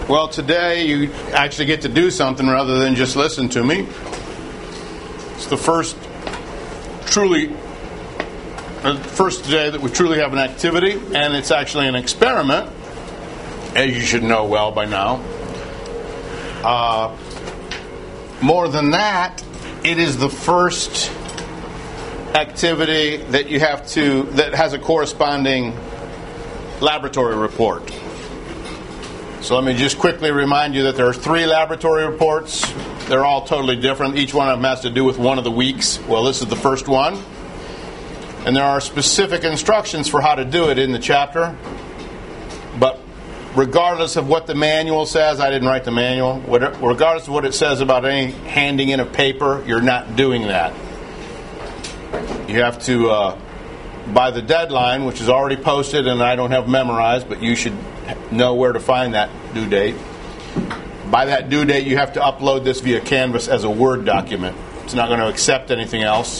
Well, today you actually get to do something rather than just listen to me. It's the first day that we truly have an activity, and it's actually an experiment, as you should know well by now. More than that, it is the first activity that that has a corresponding laboratory report. So let me just quickly remind you that there are 3 laboratory reports. They're all totally different. Each one of them has to do with one of the weeks. Well, this is the first one. And there are specific instructions for how to do it in the chapter. But regardless of what the manual says, I didn't write the manual. Regardless of what it says about any handing in of paper, you're not doing that. You have to, by the deadline, which is already posted and I don't have memorized, but you should know where to find that due date. By that due date, you have to upload this via Canvas as a Word document. It's not going to accept anything else.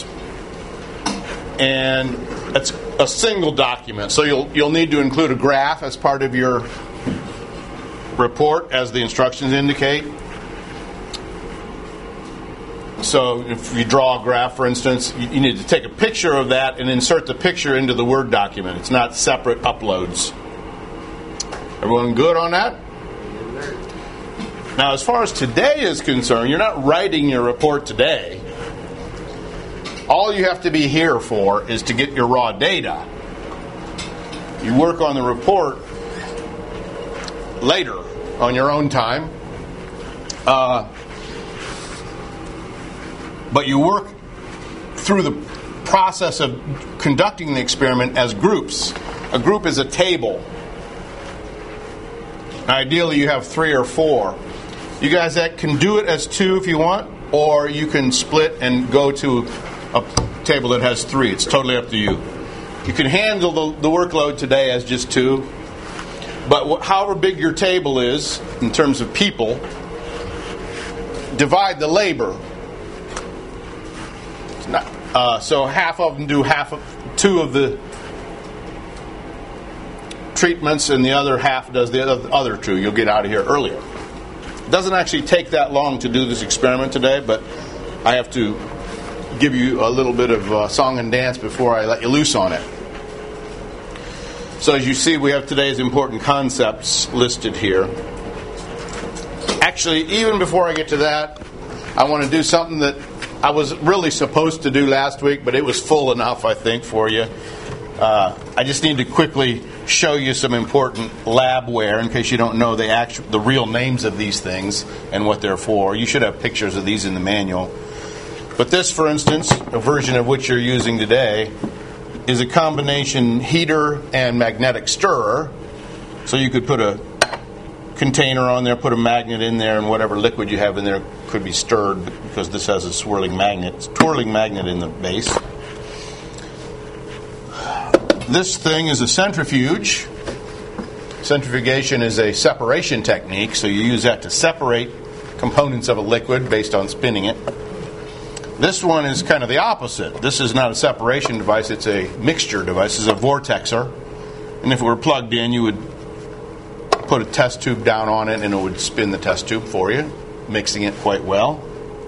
And it's a single document, so you'll need to include a graph as part of your report, as the instructions indicate. So if you draw a graph, for instance, you need to take a picture of that and insert the picture into the Word document. It's not separate uploads. Everyone good on that? Now, as far as today is concerned, you're not writing your report today. All you have to be here for is to get your raw data. You work on the report later on your own time. But you work through the process of conducting the experiment as groups. A group is a table. Ideally, you have 3 or 4. You guys that can do it as 2 if you want, or you can split and go to a table that has 3. It's totally up to you. You can handle the workload today as just 2, but however big your table is in terms of people, divide the labor. So half of them do 2 of the treatments, and the other half does the other 2. You'll get out of here earlier. It doesn't actually take that long to do this experiment today, but I have to give you a little bit of song and dance before I let you loose on it. So as you see, we have today's important concepts listed here. Actually, even before I get to that, I want to do something that I was really supposed to do last week, but it was full enough, I think, for you. I just need to quickly show you some important labware in case you don't know the real names of these things and what they're for. You should have pictures of these in the manual. But this, for instance, a version of which you're using today, is a combination heater and magnetic stirrer. So you could put a container on there, put a magnet in there, and whatever liquid you have in there could be stirred because this has a twirling magnet in the base. This thing is a centrifuge. Centrifugation is a separation technique, so you use that to separate components of a liquid based on spinning it. This one is kind of the opposite. This is not a separation device, it's a mixture device. It's a vortexer. And if it were plugged in, you would put a test tube down on it and it would spin the test tube for you, mixing it quite well.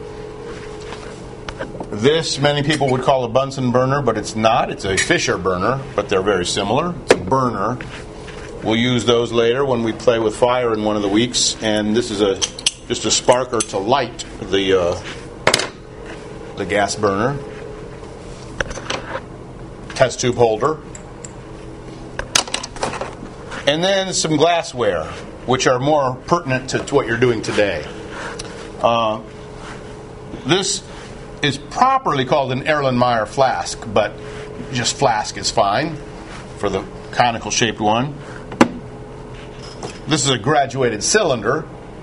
This, many people would call a Bunsen burner, but it's not. It's a Fisher burner, but they're very similar. It's a burner. We'll use those later when we play with fire in one of the weeks. And this is just a sparker to light the gas burner. Test tube holder. And then some glassware, which are more pertinent to what you're doing today. This is properly called an Erlenmeyer flask, but just flask is fine for the conical shaped one. This is a graduated cylinder.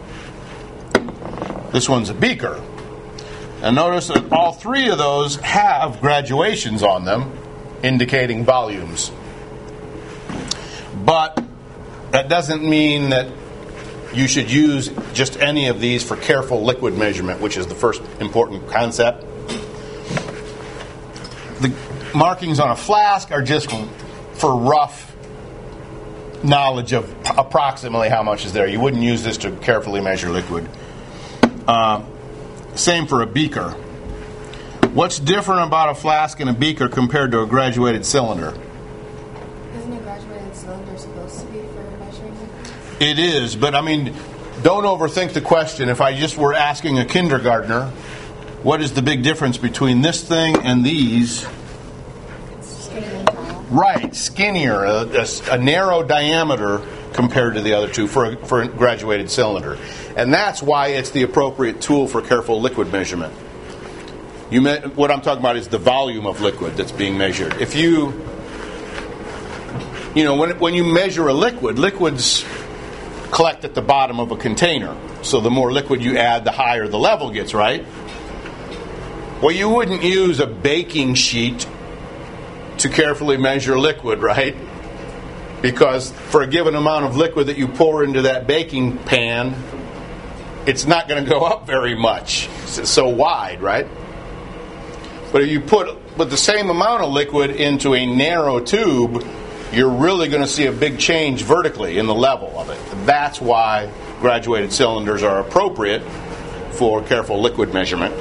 This one's a beaker. And notice that all 3 of those have graduations on them indicating volumes. But that doesn't mean that you should use just any of these for careful liquid measurement, which is the first important concept. The markings on a flask are just for rough knowledge of approximately how much is there. You wouldn't use this to carefully measure liquid. Same for a beaker. What's different about a flask and a beaker compared to a graduated cylinder? Isn't a graduated cylinder supposed to be for measuring liquid? It is, but I mean, don't overthink the question. If I just were asking a kindergartner, what is the big difference between this thing and these? Right, skinnier, a narrow diameter compared to the other two for a graduated cylinder. And that's why it's the appropriate tool for careful liquid measurement. What I'm talking about is the volume of liquid that's being measured. If when you measure a liquid, liquids collect at the bottom of a container. So the more liquid you add, the higher the level gets, right? Well, you wouldn't use a baking sheet to carefully measure liquid, right? Because for a given amount of liquid that you pour into that baking pan, it's not going to go up very much. It's so wide, right? But if you put the same amount of liquid into a narrow tube, you're really going to see a big change vertically in the level of it. That's why graduated cylinders are appropriate for careful liquid measurement.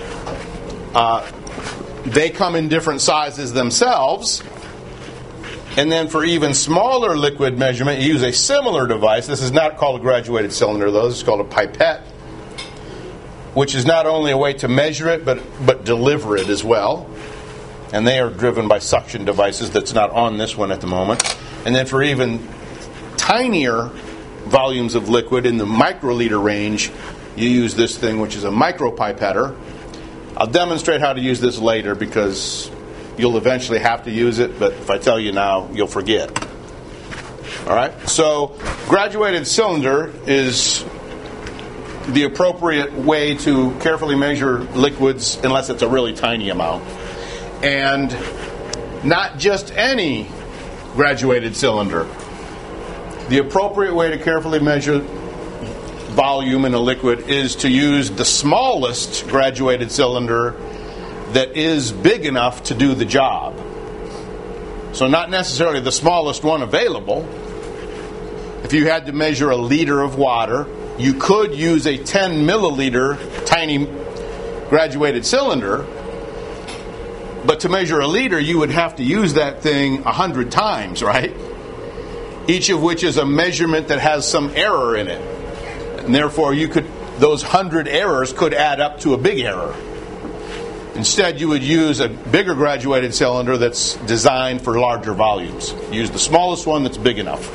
They come in different sizes themselves. And then for even smaller liquid measurement, you use a similar device. This is not called a graduated cylinder, though. This is called a pipette, which is not only a way to measure it, but deliver it as well. And they are driven by suction devices that's not on this one at the moment. And then for even tinier volumes of liquid in the microliter range, you use this thing, which is a micropipetter. I'll demonstrate how to use this later because you'll eventually have to use it, but if I tell you now, you'll forget. All right? So, graduated cylinder is the appropriate way to carefully measure liquids unless it's a really tiny amount. And not just any graduated cylinder. The appropriate way to carefully measure volume in a liquid is to use the smallest graduated cylinder that is big enough to do the job. So not necessarily the smallest one available. If you had to measure a liter of water, you could use a 10 milliliter tiny graduated cylinder, but to measure a liter, you would have to use that thing 100 times, right? Each of which is a measurement that has some error in it. And therefore, those 100 errors could add up to a big error. Instead, you would use a bigger graduated cylinder that's designed for larger volumes. Use the smallest one that's big enough.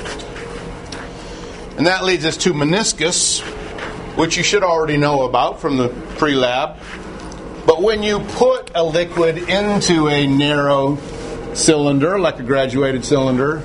And that leads us to meniscus, which you should already know about from the pre-lab. But when you put a liquid into a narrow cylinder, like a graduated cylinder,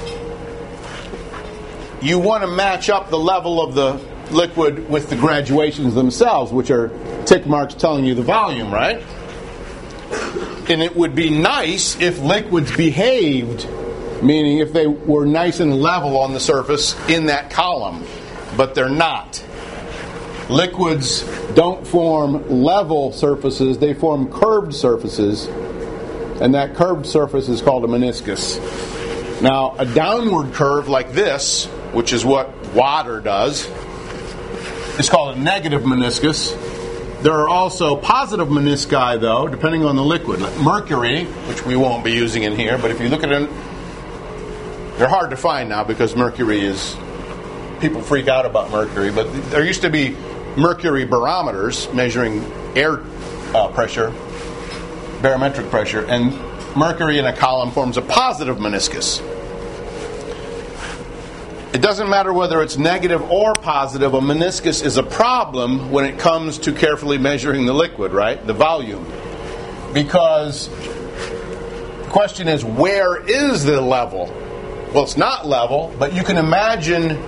you want to match up the level of the liquid with the graduations themselves, which are tick marks telling you the volume, right? And it would be nice if liquids behaved, meaning if they were nice and level on the surface in that column, but they're not. Liquids don't form level surfaces, they form curved surfaces, and that curved surface is called a meniscus. Now, a downward curve like this, which is what water does, is called a negative meniscus. There are also positive menisci, though, depending on the liquid. Like mercury, which we won't be using in here, but if you look at it, they're hard to find now because mercury is... People freak out about mercury, but there used to be mercury barometers measuring air pressure, barometric pressure, and mercury in a column forms a positive meniscus. It doesn't matter whether it's negative or positive, a meniscus is a problem when it comes to carefully measuring the liquid, right? The volume. Because the question is, where is the level? Well, it's not level, but you can imagine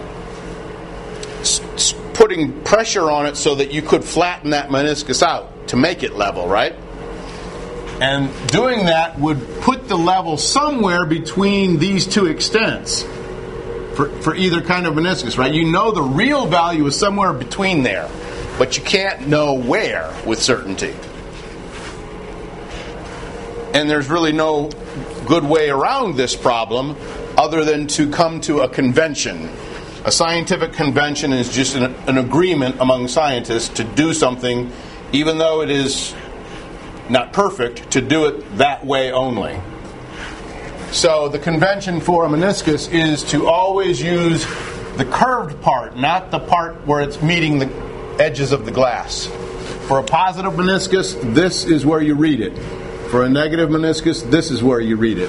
putting pressure on it so that you could flatten that meniscus out to make it level, right? And doing that would put the level somewhere between these two extents for either kind of meniscus, right? You know the real value is somewhere between there, but you can't know where with certainty. And there's really no good way around this problem other than to come to a convention. A scientific convention is just an agreement among scientists to do something, even though it is not perfect, to do it that way only. So the convention for a meniscus is to always use the curved part, not the part where it's meeting the edges of the glass. For a positive meniscus, this is where you read it. For a negative meniscus, this is where you read it.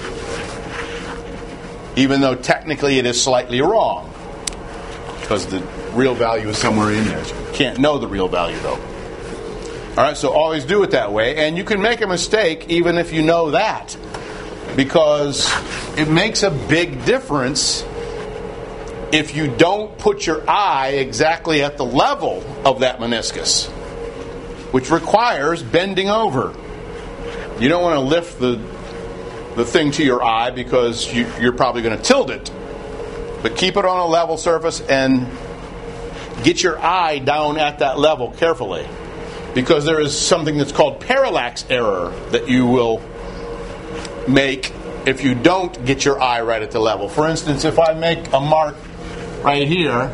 Even though technically it is slightly wrong, because the real value is somewhere in there. You can't know the real value, though. All right, so always do it that way. And you can make a mistake even if you know that, because it makes a big difference if you don't put your eye exactly at the level of that meniscus, which requires bending over. You don't want to lift the thing to your eye because you're probably going to tilt it. But keep it on a level surface and get your eye down at that level carefully, because there is something that's called parallax error that you will make if you don't get your eye right at the level. For instance, if I make a mark right here,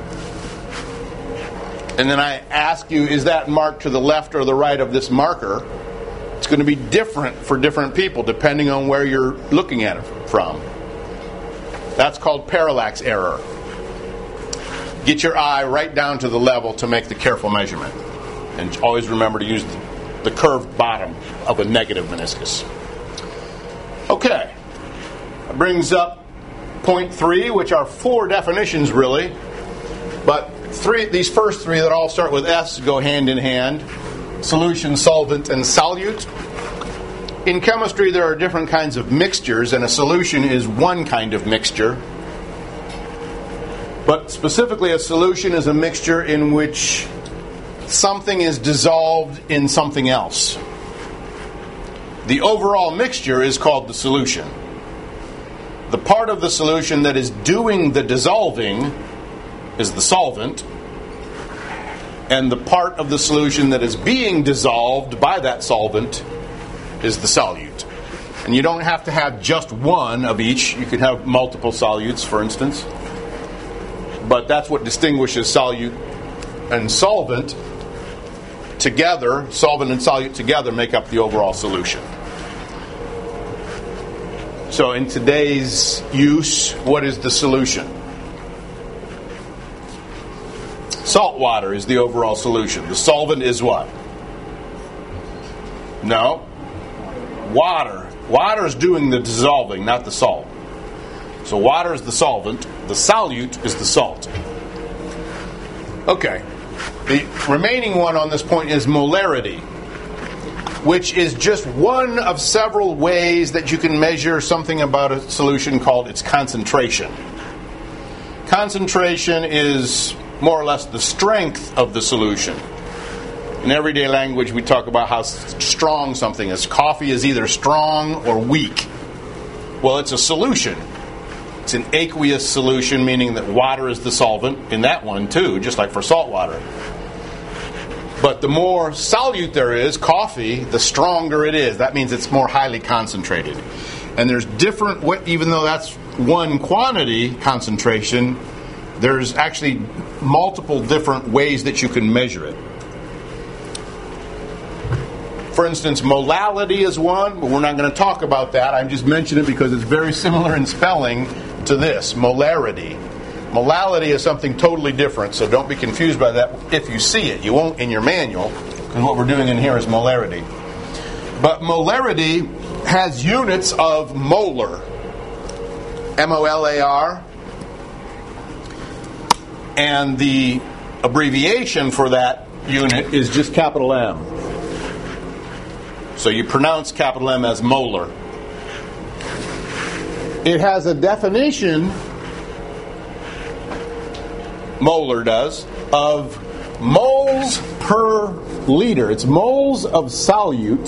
and then I ask you, is that mark to the left or the right of this marker? It's going to be different for different people depending on where you're looking at it from. That's called parallax error. Get your eye right down to the level to make the careful measurement. And always remember to use the curved bottom of a negative meniscus. Okay. That brings up point 3, which are 4 definitions really. But these first 3 that all start with S go hand in hand. Solution, solvent, and solute. In chemistry, there are different kinds of mixtures, and a solution is one kind of mixture. But specifically, a solution is a mixture in which something is dissolved in something else. The overall mixture is called the solution. The part of the solution that is doing the dissolving is the solvent, and the part of the solution that is being dissolved by that solvent is the solute. And you don't have to have just one of each. You can have multiple solutes, for instance. But that's what distinguishes solute and solvent together. Solvent and solute together make up the overall solution. So in today's use, what is the solution? Salt water is the overall solution. The solvent is what? No. Water. Water is doing the dissolving, not the salt. So water is the solvent. The solute is the salt. Okay. The remaining one on this point is molarity, which is just one of several ways that you can measure something about a solution called its concentration. Concentration is more or less the strength of the solution. In everyday language, we talk about how strong something is. Coffee is either strong or weak. Well, it's a solution. It's an aqueous solution, meaning that water is the solvent in that one too, just like for salt water. But the more solute there is, coffee, the stronger it is. That means it's more highly concentrated. And there's different, even though that's one quantity concentration, there's actually multiple different ways that you can measure it. For instance, molality is one, but we're not going to talk about that. I'm just mentioning it because it's very similar in spelling to this, molarity. Molality is something totally different, so don't be confused by that if you see it. You won't in your manual, because what we're doing in here is molarity. But molarity has units of molar, M-O-L-A-R, and the abbreviation for that unit is just capital M. So you pronounce capital M as molar. It has a definition, molar does, of moles per liter. It's moles of solute.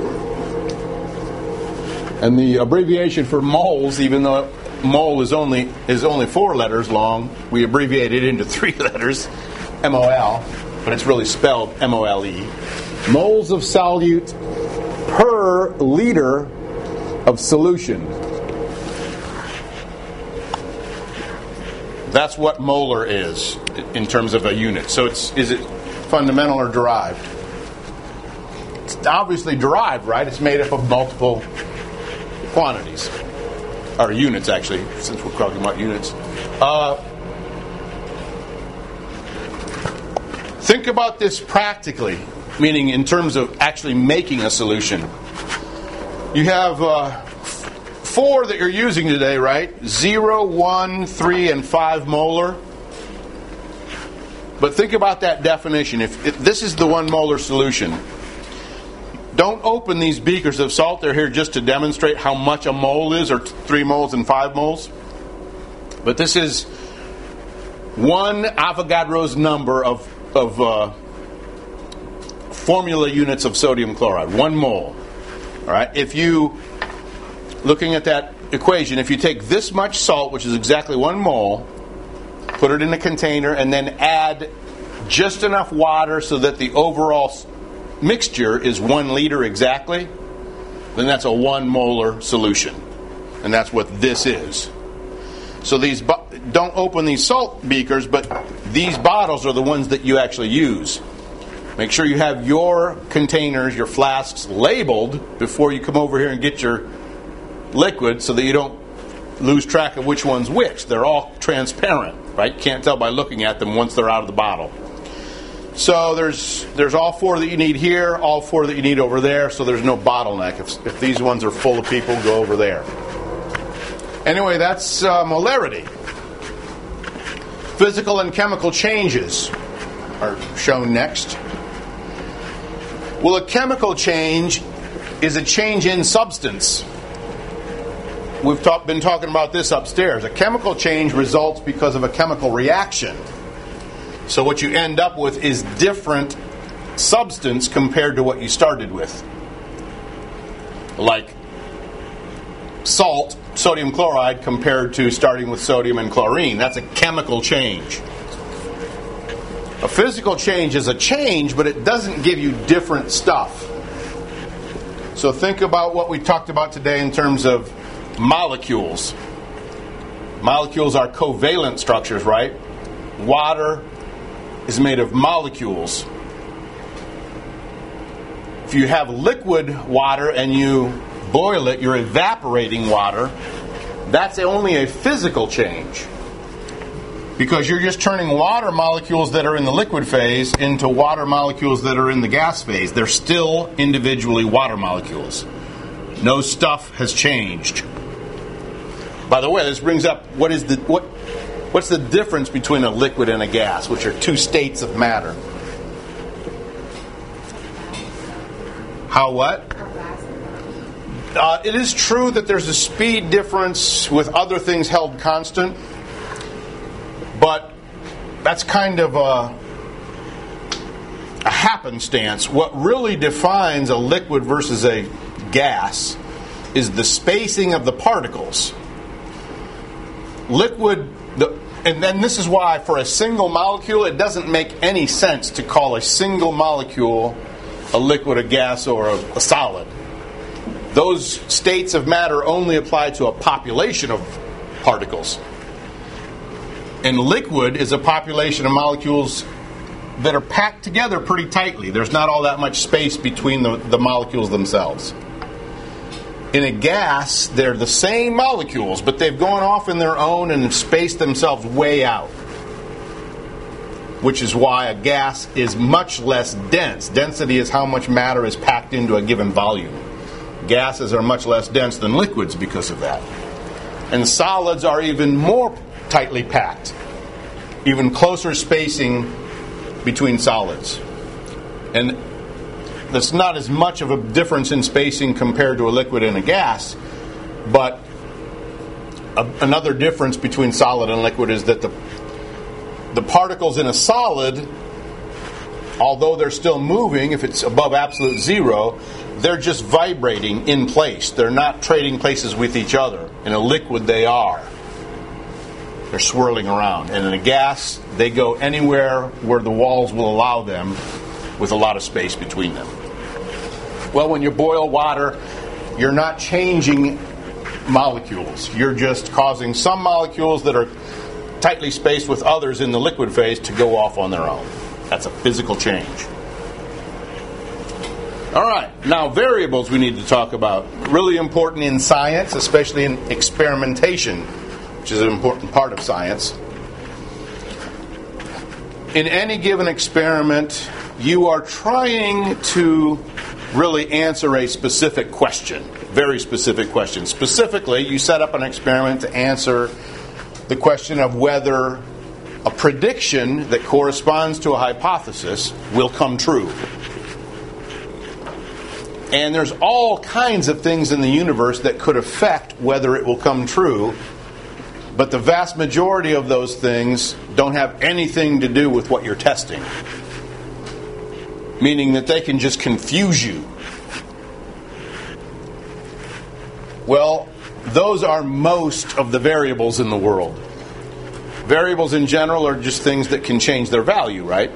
And the abbreviation for moles, even though mole is only 4 letters long, we abbreviate it into 3 letters, M-O-L, but it's really spelled M-O-L-E. Moles of solute per liter of solution. That's what molar is in terms of a unit. So is it fundamental or derived? It's obviously derived, right? It's made up of multiple quantities. Or units, actually, since we're talking about units. Think about this practically, meaning in terms of actually making a solution. You have 4 that you're using today, right? 0, 1, 3, and 5 molar. But think about that definition. If this is the 1 molar solution, don't open these beakers of salt. They're here just to demonstrate how much a mole is, or 3 moles and 5 moles. But this is 1 Avogadro's number of formula units of sodium chloride. 1 mole. All right. If you, looking at that equation, if you take this much salt, which is exactly 1 mole, put it in a container, and then add just enough water so that the overall mixture is 1 liter exactly, then that's a 1 molar solution. And that's what this is. So these don't open these salt beakers, but these bottles are the ones that you actually use. Make sure you have your containers, your flasks labeled before you come over here and get your liquid, so that you don't lose track of which one's which. They're all transparent, right? Can't tell by looking at them once they're out of the bottle. So there's all 4 that you need here, all 4 that you need over there, so there's no bottleneck. If these ones are full of people, go over there. Anyway, that's molarity. Physical and chemical changes are shown next. Well, a chemical change is a change in substance. We've been talking about this upstairs. A chemical change results because of a chemical reaction. So what you end up with is different substance compared to what you started with. Like salt, sodium chloride, compared to starting with sodium and chlorine. That's a chemical change. A physical change is a change, but it doesn't give you different stuff. So think about what we talked about today in terms of molecules. Molecules are covalent structures, right? Water is made of molecules. If you have liquid water and you boil it, you're evaporating water. That's only a physical change, because you're just turning water molecules that are in the liquid phase into water molecules that are in the gas phase. They're still individually water molecules. No stuff has changed. By the way, this brings up what's the difference between a liquid and a gas, which are 2 states of matter. How what? It is true that there's a speed difference with other things held constant, but that's kind of a happenstance. What really defines a liquid versus a gas is the spacing of the particles. Liquid, and then this is why for a single molecule it doesn't make any sense to call a single molecule a liquid, a gas, or a solid. Those states of matter only apply to a population of particles. And liquid is a population of molecules that are packed together pretty tightly. There's not all that much space between the molecules themselves. In a gas, they're the same molecules, but they've gone off in their own and spaced themselves way out. Which is why a gas is much less dense. Density is how much matter is packed into a given volume. Gases are much less dense than liquids because of that. And solids are even more tightly packed. Even closer spacing between solids. And there's not as much of a difference in spacing compared to a liquid and a gas, but another difference between solid and liquid is that the particles in a solid, although they're still moving, if it's above absolute zero, they're just vibrating in place. They're not trading places with each other. In a liquid, they are. They're swirling around. And in a gas, they go anywhere where the walls will allow them with a lot of space between them. Well, when you boil water, you're not changing molecules. You're just causing some molecules that are tightly spaced with others in the liquid phase to go off on their own. That's a physical change. All right, now variables we need to talk about. Really important in science, especially in experimentation, which is an important part of science. In any given experiment, you are trying to really answer a specific question, very specific question. Specifically, you set up an experiment to answer the question of whether a prediction that corresponds to a hypothesis will come true. And there's all kinds of things in the universe that could affect whether it will come true, but the vast majority of those things don't have anything to do with what you're testing. Meaning that they can just confuse you. Well, those are most of the variables in the world. Variables in general are just things that can change their value, right?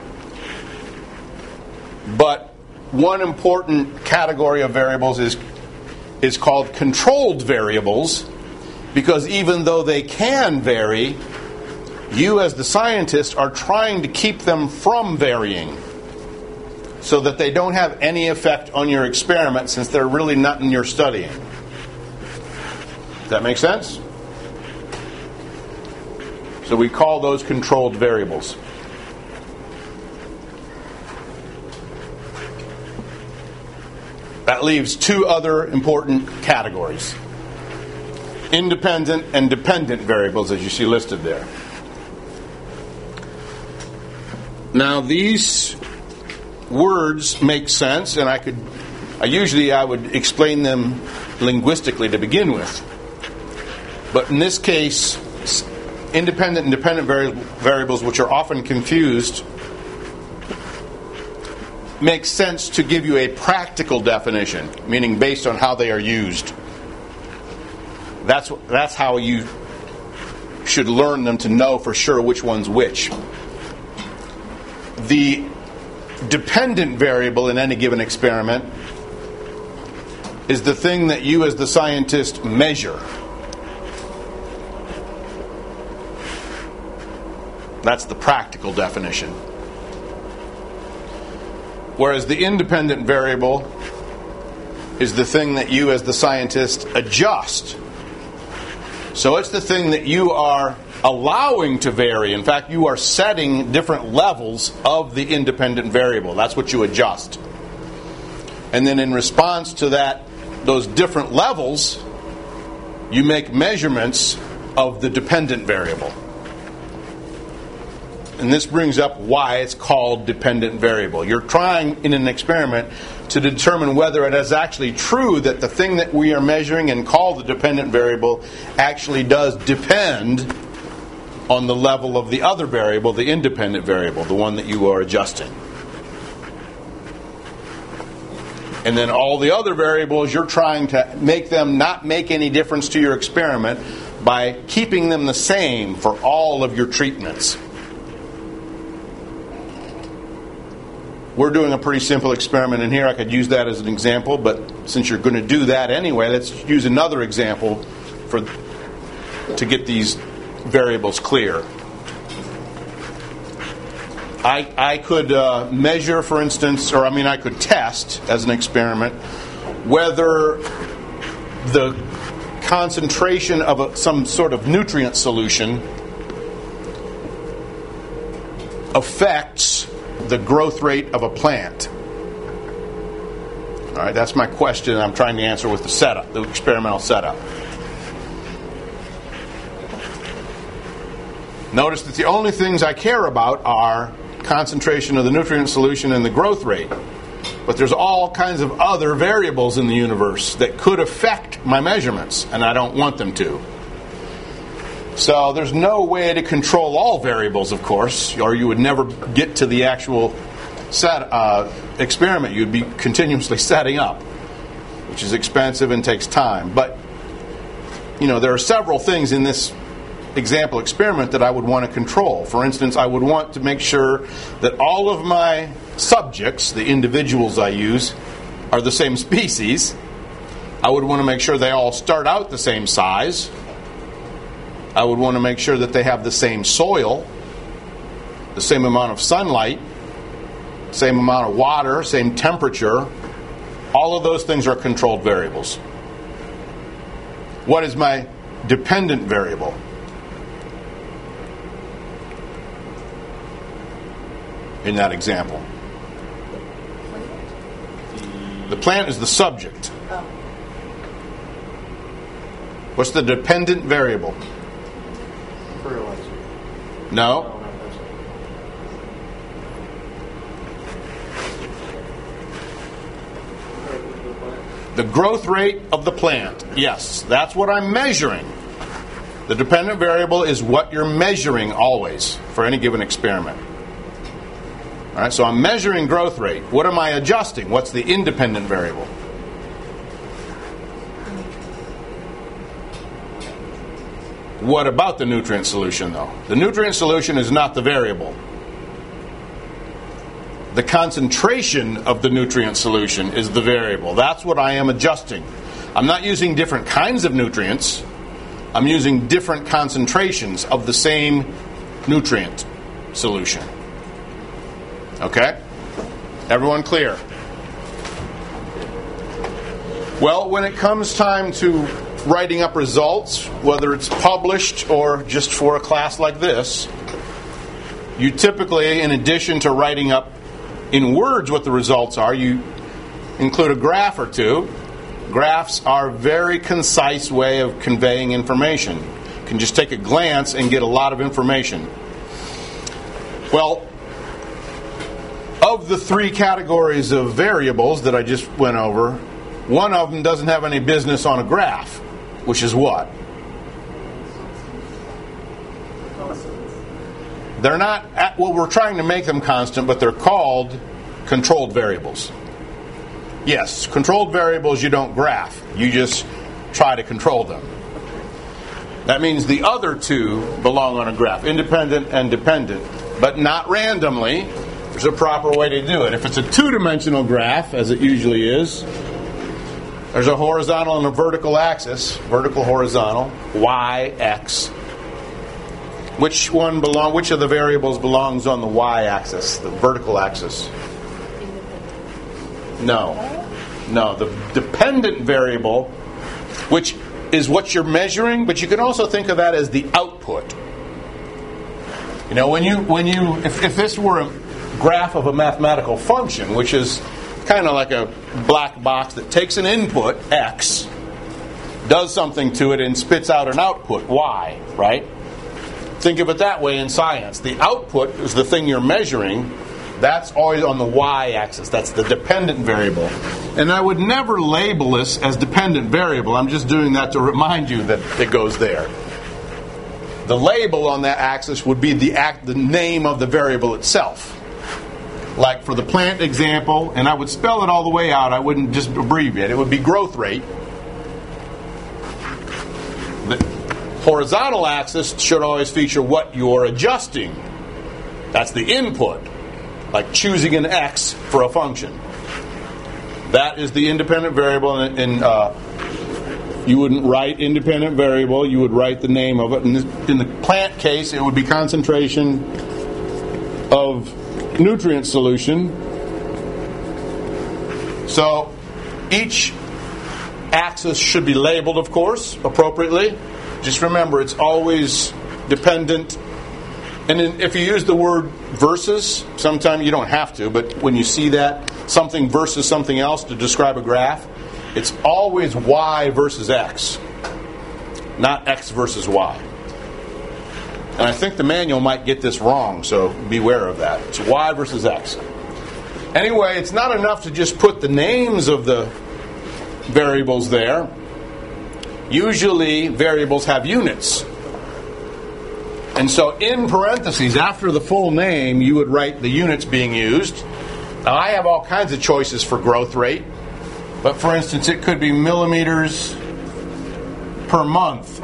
But one important category of variables is called controlled variables, because even though they can vary, you as the scientist are trying to keep them from varying so that they don't have any effect on your experiment, since they're really nothing you're studying. Does that make sense? So we call those controlled variables. That leaves two other important categories. Independent and dependent variables, as you see listed there. Now these words make sense, and I would explain them linguistically to begin with. But in this case, independent and dependent variables, which are often confused, makes sense to give you a practical definition, meaning based on how they are used. That's how you should learn them, to know for sure which one's which. The dependent variable in any given experiment is the thing that you as the scientist measure. That's the practical definition. Whereas the independent variable is the thing that you as the scientist adjust. So it's the thing that you are allowing to vary. In fact, you are setting different levels of the independent variable. That's what you adjust. And then in response to those different levels, you make measurements of the dependent variable. And this brings up why it's called dependent variable. You're trying in an experiment to determine whether it is actually true that the thing that we are measuring and call the dependent variable actually does depend on the level of the other variable, the independent variable, the one that you are adjusting. And then all the other variables, you're trying to make them not make any difference to your experiment by keeping them the same for all of your treatments. We're doing a pretty simple experiment in here. I could use that as an example, but since you're going to do that anyway, let's use another example to get these variables clear. I could measure, for instance, I could test as an experiment whether the concentration of some sort of nutrient solution affects the growth rate of a plant. All right, that's my question I'm trying to answer with the setup, the experimental setup. Notice that the only things I care about are concentration of the nutrient solution and the growth rate. But there's all kinds of other variables in the universe that could affect my measurements, and I don't want them to. So there's no way to control all variables, of course, or you would never get to the actual experiment. You'd be continuously setting up, which is expensive and takes time. But, there are several things in this example experiment that I would want to control. For instance, I would want to make sure that all of my subjects, the individuals I use, are the same species. I would want to make sure they all start out the same size. I would want to make sure that they have the same soil, the same amount of sunlight, same amount of water, same temperature. All of those things are controlled variables. What is my dependent variable? In that example, the plant is the subject. What's the dependent variable? Fertilizer. No. The growth rate of the plant. Yes, that's what I'm measuring. The dependent variable is what you're measuring always for any given experiment. All right, so I'm measuring growth rate. What am I adjusting? What's the independent variable? What about the nutrient solution, though? The nutrient solution is not the variable. The concentration of the nutrient solution is the variable. That's what I am adjusting. I'm not using different kinds of nutrients. I'm using different concentrations of the same nutrient solution. Okay? Everyone clear? Well, when it comes time to writing up results, whether it's published or just for a class like this, you typically, in addition to writing up in words what the results are, you include a graph or two. Graphs are a very concise way of conveying information. You can just take a glance and get a lot of information. Well, of the three categories of variables that I just went over, one of them doesn't have any business on a graph, which is what? They're not, well, we're trying to make them constant, but they're called controlled variables. Yes, controlled variables you don't graph. You just try to control them. That means the other two belong on a graph, independent and dependent, but not randomly. There's a proper way to do it. If it's a two-dimensional graph, as it usually is, there's a horizontal and a vertical axis, vertical, horizontal, y, x. Which of the variables belongs on the y-axis, the vertical axis? No, the dependent variable, which is what you're measuring, but you can also think of that as the output. You know, if this were a graph of a mathematical function, which is kind of like a black box that takes an input, x, does something to it and spits out an output, y, right? Think of it that way in science. The output is the thing you're measuring. That's always on the y-axis. That's the dependent variable. And I would never label this as dependent variable. I'm just doing that to remind you that it goes there. The label on that axis would be the name of the variable itself. Like for the plant example, and I would spell it all the way out. I wouldn't just abbreviate. It would be growth rate. The horizontal axis should always feature what you're adjusting. That's the input. Like choosing an x for a function. That is the independent variable, and you wouldn't write independent variable, you would write the name of it. In the plant case, it would be concentration of nutrient solution. So each axis should be labeled, of course, appropriately. Just remember, it's always dependent. And if you use the word versus, sometimes you don't have to, but when you see that, something versus something else to describe a graph, it's always y versus x, not x versus y. And I think the manual might get this wrong, so beware of that. It's y versus x. Anyway, it's not enough to just put the names of the variables there. Usually, variables have units. And so in parentheses, after the full name, you would write the units being used. Now, I have all kinds of choices for growth rate. But for instance, it could be millimeters per month.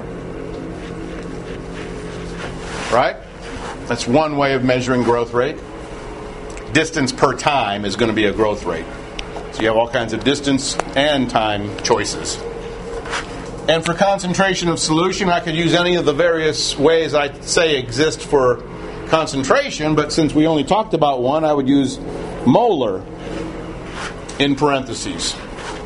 Right? That's one way of measuring growth rate. Distance per time is going to be a growth rate. So you have all kinds of distance and time choices. And for concentration of solution, I could use any of the various ways I say exist for concentration, but since we only talked about one, I would use molar in parentheses.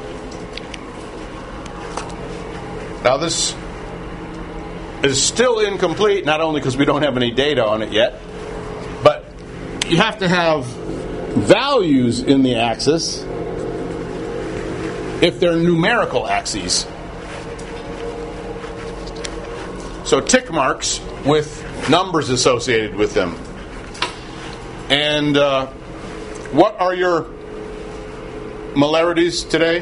Now this is still incomplete, not only because we don't have any data on it yet, but you have to have values in the axis if they're numerical axes. So tick marks with numbers associated with them. And what are your molarities today?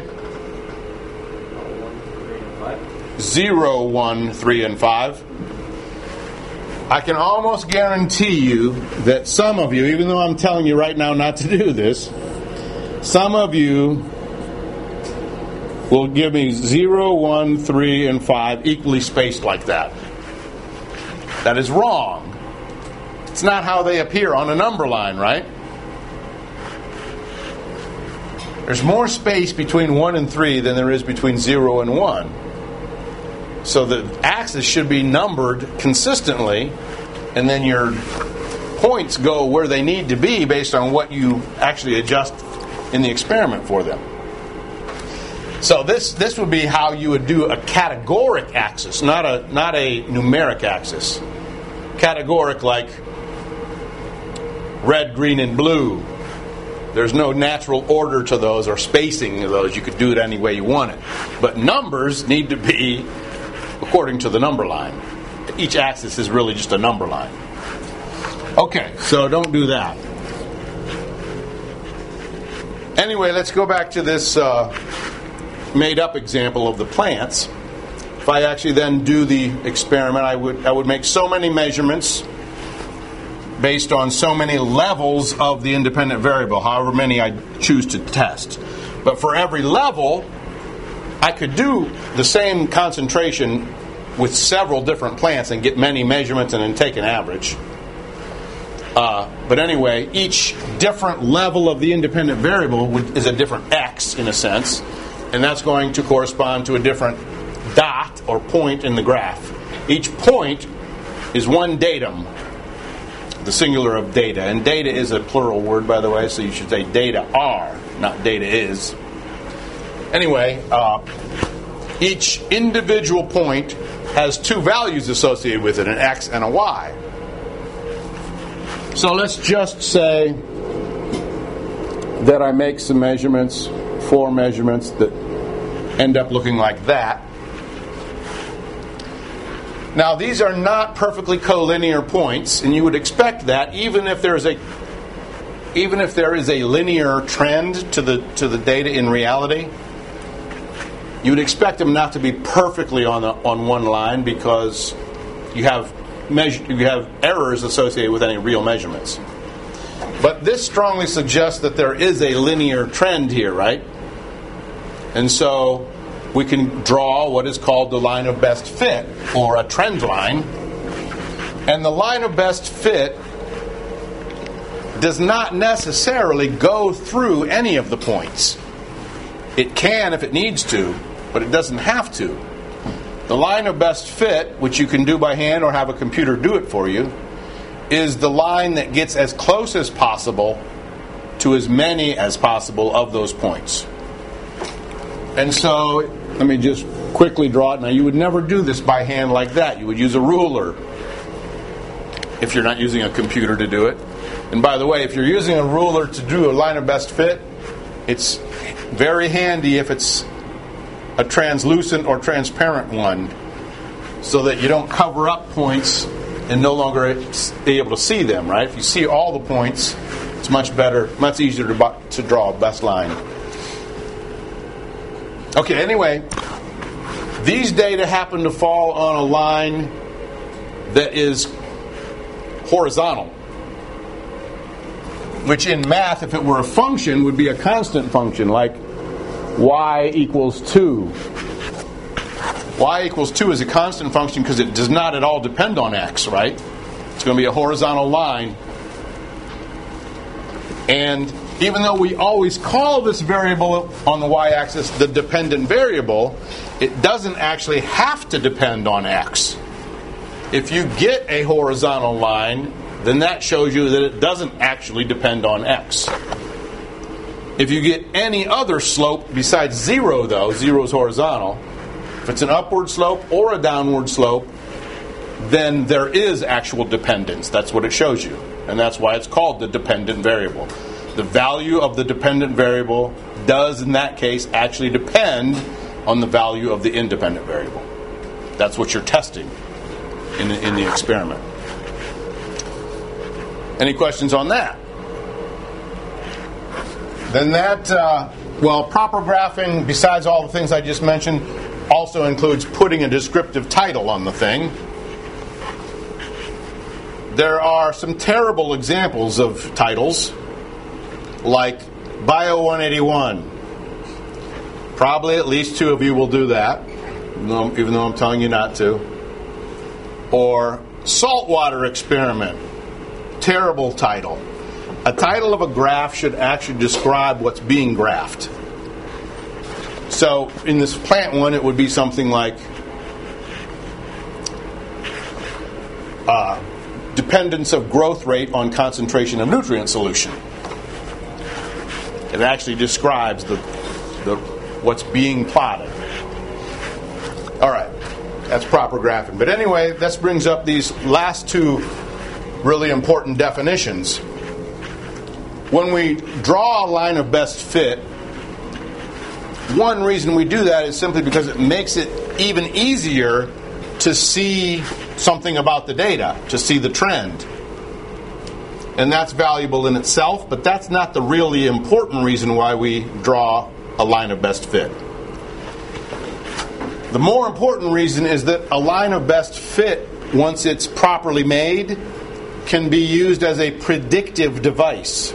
0, 1, 3, and 5. I can almost guarantee you that some of you, even though I'm telling you right now not to do this, some of you will give me 0, 1, 3, and 5 equally spaced like that. That is wrong. It's not how they appear on a number line, right? There's more space between 1 and 3 than there is between 0 and 1. So the axis should be numbered consistently, and then your points go where they need to be based on what you actually adjust in the experiment for them. So this would be how you would do a categoric axis, not a numeric axis. Categoric, like red, green, and blue. There's no natural order to those or spacing of those. You could do it any way you want it. But numbers need to be according to the number line. Each axis is really just a number line. Okay, so don't do that. Anyway, let's go back to this made-up example of the plants. If I actually then do the experiment, I would make so many measurements based on so many levels of the independent variable, however many I choose to test. But for every level, I could do the same concentration with several different plants and get many measurements and then take an average. But anyway, each different level of the independent variable is a different x in a sense, and that's going to correspond to a different dot or point in the graph. Each point is one datum, the singular of data. And data is a plural word, by the way, so you should say data are, not data is. Anyway, each individual point has two values associated with it, an x and a y. So let's just say that I make some measurements, 4 measurements that end up looking like that. Now, these are not perfectly collinear points, and you would expect that even if there is a linear trend to the data in reality, you would expect them not to be perfectly on one line because you have errors associated with any real measurements. But this strongly suggests that there is a linear trend here, right? And so we can draw what is called the line of best fit, or a trend line. And the line of best fit does not necessarily go through any of the points. It can if it needs to, but it doesn't have to. The line of best fit, which you can do by hand or have a computer do it for you, is the line that gets as close as possible to as many as possible of those points. And so, let me just quickly draw it. Now, you would never do this by hand like that. You would use a ruler if you're not using a computer to do it. And by the way, if you're using a ruler to do a line of best fit, it's very handy if it's a translucent or transparent one, so that you don't cover up points and no longer be able to see them, right? If you see all the points, it's much better, much easier to draw a best line. Okay, anyway, these data happen to fall on a line that is horizontal, which in math, if it were a function, would be a constant function, like y equals 2. Y equals 2 is a constant function because it does not at all depend on x, right? It's going to be a horizontal line. And even though we always call this variable on the y-axis the dependent variable, it doesn't actually have to depend on x. If you get a horizontal line, then that shows you that it doesn't actually depend on x. If you get any other slope besides 0, though, 0 is horizontal, if it's an upward slope or a downward slope, then there is actual dependence. That's what it shows you. And that's why it's called the dependent variable. The value of the dependent variable does, in that case, actually depend on the value of the independent variable. That's what you're testing in the experiment. Any questions on that? Then that, proper graphing, besides all the things I just mentioned, also includes putting a descriptive title on the thing. There are some terrible examples of titles, like Bio 181. Probably at least 2 of you will do that, even though I'm telling you not to. Or Saltwater Experiment. Terrible title. A title of a graph should actually describe what's being graphed. So in this plant one, it would be something like dependence of growth rate on concentration of nutrient solution. It actually describes the what's being plotted. All right, that's proper graphing. But anyway, this brings up these last 2 really important definitions. When we draw a line of best fit, one reason we do that is simply because it makes it even easier to see something about the data, to see the trend. And that's valuable in itself, but that's not the really important reason why we draw a line of best fit. The more important reason is that a line of best fit, once it's properly made, can be used as a predictive device.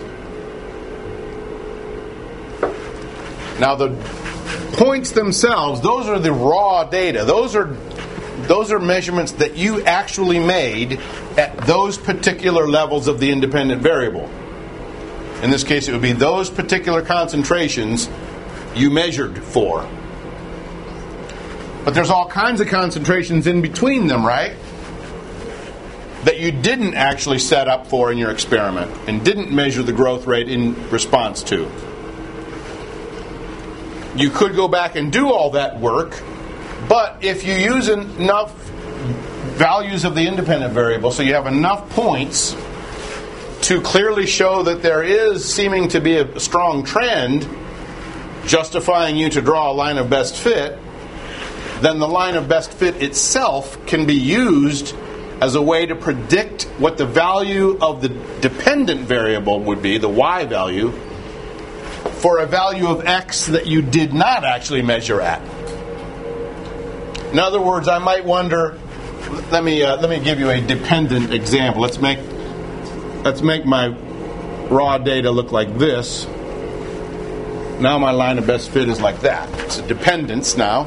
Now, the points themselves, those are the raw data. Those are measurements that you actually made at those particular levels of the independent variable. In this case, it would be those particular concentrations you measured for. But there's all kinds of concentrations in between them, right? That you didn't actually set up for in your experiment and didn't measure the growth rate in response to. You could go back and do all that work, but if you use enough values of the independent variable, so you have enough points to clearly show that there is seeming to be a strong trend justifying you to draw a line of best fit, then the line of best fit itself can be used as a way to predict what the value of the dependent variable would be, the y value, for a value of x that you did not actually measure at. In other words, I might wonder, let me give you a dependent example. Let's make my raw data look like this. Now my line of best fit is like that. It's a dependence now.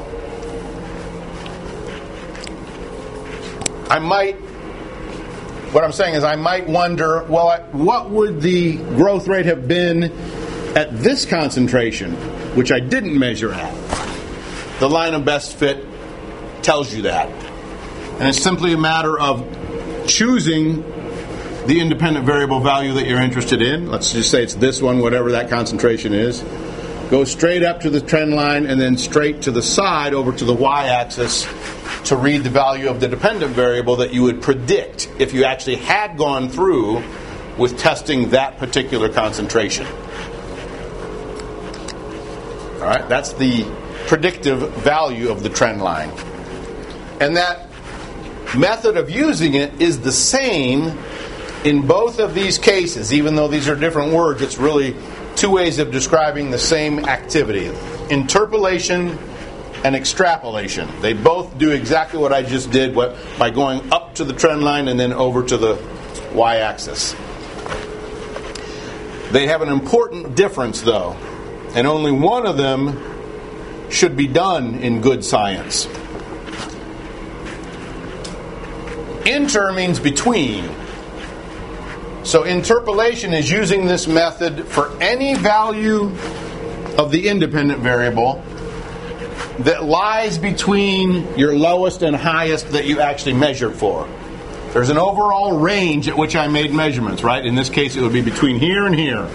What I'm saying is I might wonder, well, what would the growth rate have been at this concentration, which I didn't measure at? The line of best fit tells you that. And it's simply a matter of choosing the independent variable value that you're interested in. Let's just say it's this one, whatever that concentration is. Go straight up to the trend line and then straight to the side over to the y-axis to read the value of the dependent variable that you would predict if you actually had gone through with testing that particular concentration. All right, that's the predictive value of the trend line. And that method of using it is the same in both of these cases. Even though these are different words, it's really 2 ways of describing the same activity. Interpolation and extrapolation. They both do exactly what I just did by going up to the trend line and then over to the y-axis. They have an important difference, though, and only one of them should be done in good science. Inter means between. So interpolation is using this method for any value of the independent variable that lies between your lowest and highest that you actually measured for. There's an overall range at which I made measurements, right? In this case, it would be between here and here.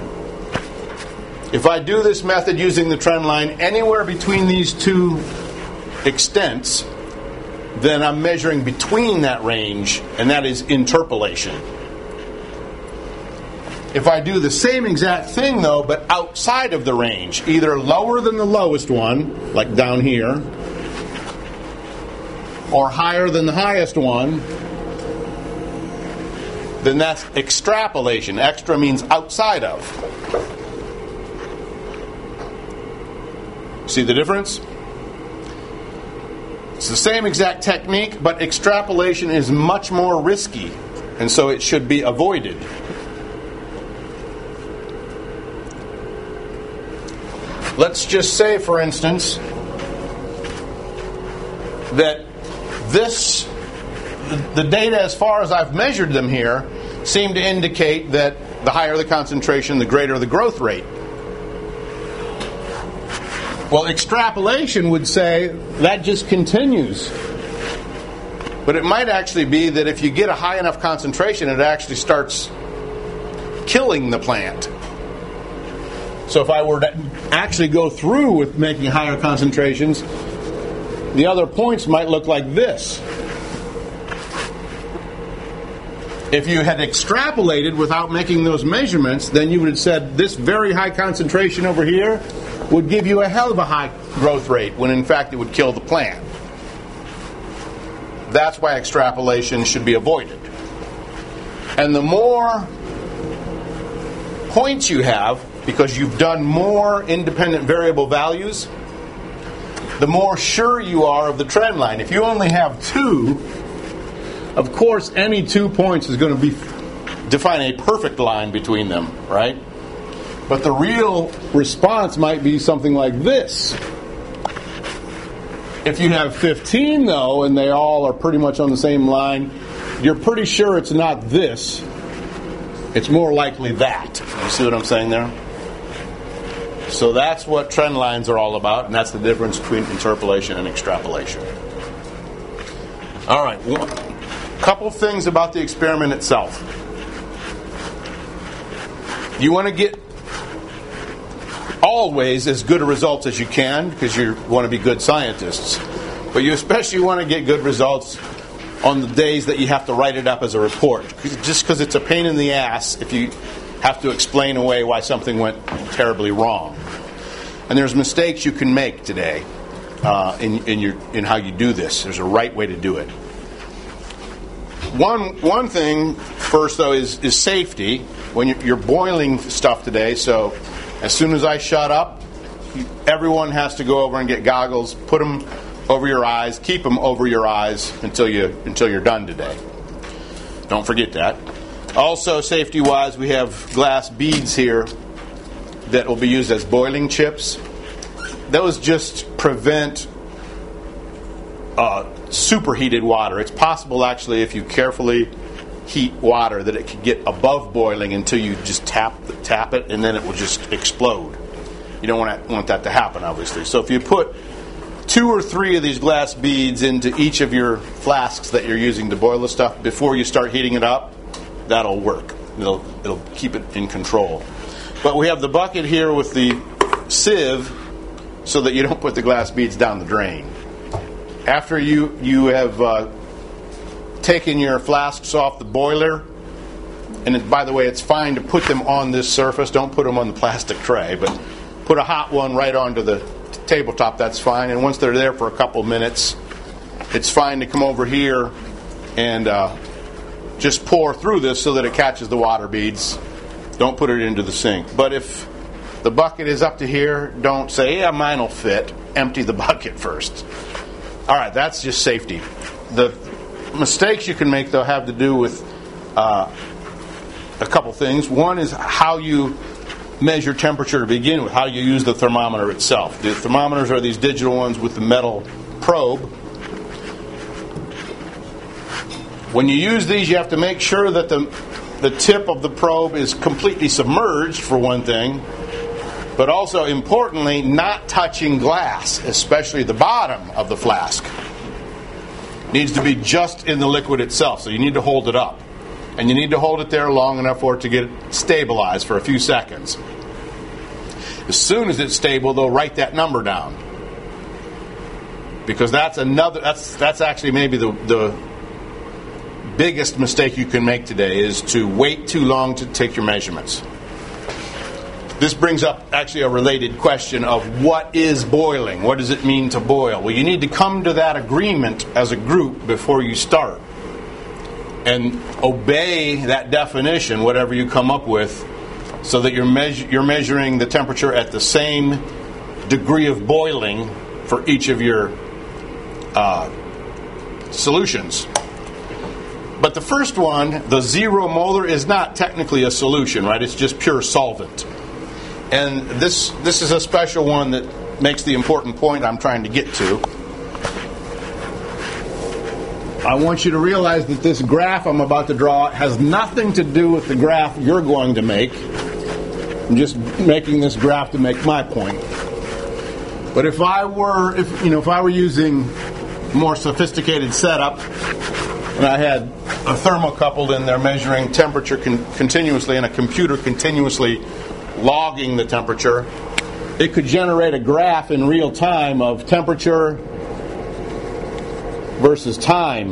If I do this method using the trend line anywhere between these two extents, then I'm measuring between that range, and that is interpolation. If I do the same exact thing, though, but outside of the range, either lower than the lowest one, like down here, or higher than the highest one, then that's extrapolation. Extra means outside of. See the difference? It's the same exact technique, but extrapolation is much more risky, and so it should be avoided. Let's just say, for instance, that the data, as far as I've measured them here, seem to indicate that the higher the concentration, the greater the growth rate. Well, extrapolation would say that just continues. But it might actually be that if you get a high enough concentration, it actually starts killing the plant. So if I were to actually go through with making higher concentrations, the other points might look like this. If you had extrapolated without making those measurements, then you would have said this very high concentration over here would give you a hell of a high growth rate, when in fact it would kill the plant. That's why extrapolation should be avoided. And the more points you have, because you've done more independent variable values, the more sure you are of the trend line. If you only have two, of course any 2 points is going to define a perfect line between them, right? But the real response might be something like this. If you have 15, though, and they all are pretty much on the same line, you're pretty sure it's not this. It's more likely that. You see what I'm saying there? So that's what trend lines are all about, and that's the difference between interpolation and extrapolation. All right, a couple things about the experiment itself. You want to get always as good a results as you can, because you want to be good scientists. But you especially want to get good results on the days that you have to write it up as a report. Just because it's a pain in the ass if you have to explain away why something went terribly wrong. And there's mistakes you can make today in how you do this. There's a right way to do it. One thing first, though, is safety. When you're boiling stuff today, so as soon as I shut up, everyone has to go over and get goggles, put them over your eyes, keep them over your eyes until you're done today. Don't forget that. Also, safety-wise, we have glass beads here that will be used as boiling chips. Those just prevent superheated water. It's possible, actually, if you carefully heat water, that it could get above boiling until you just tap it, and then it will just explode. You don't want that to happen, obviously. So if you put 2 or 3 of these glass beads into each of your flasks that you're using to boil the stuff before you start heating it up, that'll work. It'll keep it in control. But we have the bucket here with the sieve so that you don't put the glass beads down the drain. After you have taken your flasks off the boiler, and by the way, it's fine to put them on this surface. Don't put them on the plastic tray, but put a hot one right onto the tabletop. That's fine. And once they're there for a couple minutes, it's fine to come over here and just pour through this so that it catches the water beads. Don't put it into the sink. But if the bucket is up to here, don't say, yeah, mine will fit. Empty the bucket first. All right, that's just safety. The mistakes you can make, though, have to do with a couple things. One is how you measure temperature to begin with, how you use the thermometer itself. The thermometers are these digital ones with the metal probe. When you use these, you have to make sure that the tip of the probe is completely submerged, for one thing, but also, importantly, not touching glass, especially the bottom of the flask. It needs to be just in the liquid itself, so you need to hold it up. And you need to hold it there long enough for it to get stabilized for a few seconds. As soon as it's stable, though, write that number down. Because that's actually maybe the biggest mistake you can make today, is to wait too long to take your measurements. This brings up actually a related question of what is boiling? What does it mean to boil? Well, you need to come to that agreement as a group before you start. And obey that definition, whatever you come up with, so that you're measuring the temperature at the same degree of boiling for each of your solutions. But the first one, the 0 molar, is not technically a solution, right? It's just pure solvent. And this is a special one that makes the important point I'm trying to get to. I want you to realize that this graph I'm about to draw has nothing to do with the graph you're going to make. I'm just making this graph to make my point. But if I were using a more sophisticated setup, and I had a thermocouple in there measuring temperature continuously, and a computer continuously logging the temperature, it could generate a graph in real time of temperature versus time.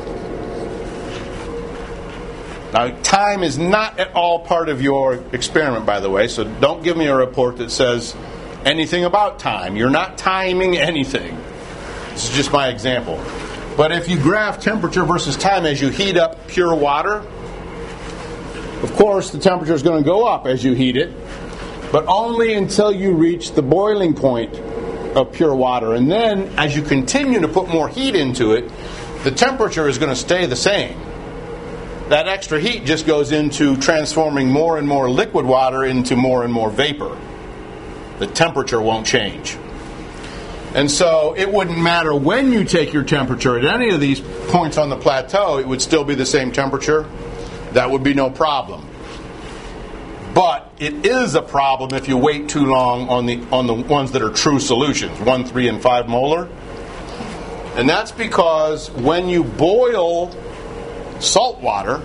Now, time is not at all part of your experiment, by the way, so don't give me a report that says anything about time. You're not timing anything. This is just my example. But if you graph temperature versus time as you heat up pure water, of course the temperature is going to go up as you heat it, but only until you reach the boiling point of pure water. And then, as you continue to put more heat into it, the temperature is going to stay the same. That extra heat just goes into transforming more and more liquid water into more and more vapor. The temperature won't change. And so it wouldn't matter when you take your temperature at any of these points on the plateau, it would still be the same temperature. That would be no problem. But it is a problem if you wait too long on the ones that are true solutions, 1, 3, and 5 molar. And that's because when you boil salt water,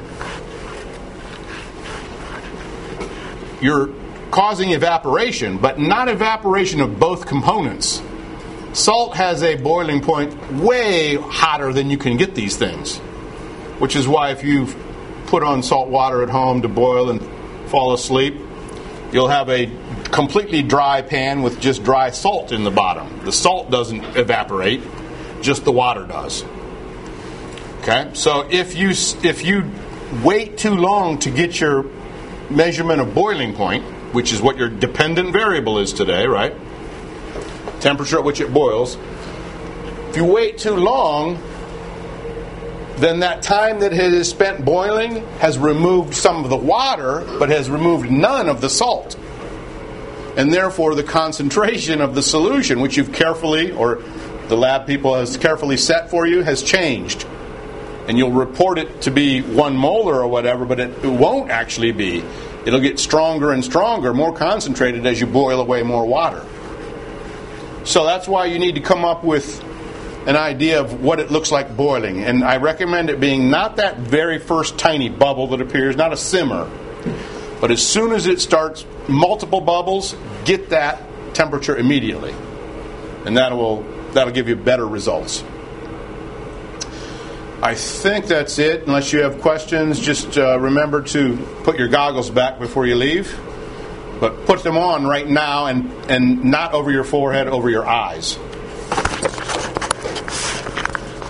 you're causing evaporation, but not evaporation of both components. Salt has a boiling point way hotter than you can get these things, which is why if you've put on salt water at home to boil and fall asleep, you'll have a completely dry pan with just dry salt in the bottom. The salt doesn't evaporate, just the water does. Okay? So if you wait too long to get your measurement of boiling point, which is what your dependent variable is today, right? Temperature at which it boils. If you wait too long, then that time that it is spent boiling has removed some of the water, but has removed none of the salt. And therefore the concentration of the solution, which you've carefully, or the lab people has carefully set for you, has changed. And you'll report it to be 1 molar or whatever, but it won't actually be. It'll get stronger and stronger, more concentrated as you boil away more water. So that's why you need to come up with an idea of what it looks like boiling. And I recommend it being not that very first tiny bubble that appears, not a simmer. But as soon as it starts multiple bubbles, get that temperature immediately. And that'll give you better results. I think that's it. Unless you have questions, just remember to put your goggles back before you leave. But put them on right now and not over your forehead, over your eyes.